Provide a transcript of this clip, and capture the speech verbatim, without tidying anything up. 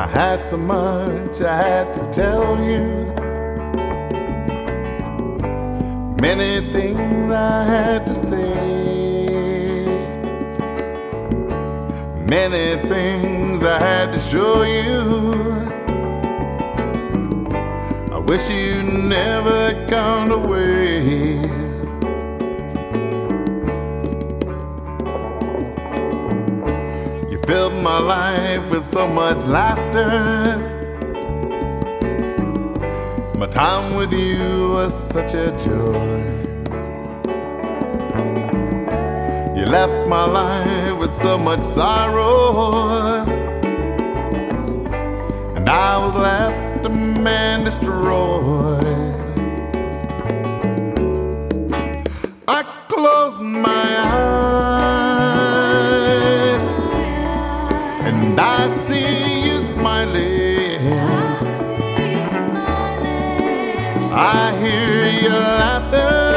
had so much I had to tell you, many things I had to say, many things I had to show you. I wish you'd never gone away. You filled my life with so much laughter. My time with you was such a joy. You left my life with so much sorrow, and I was left a man destroyed. I closed my eyes and I see you smiling. I hear your laughter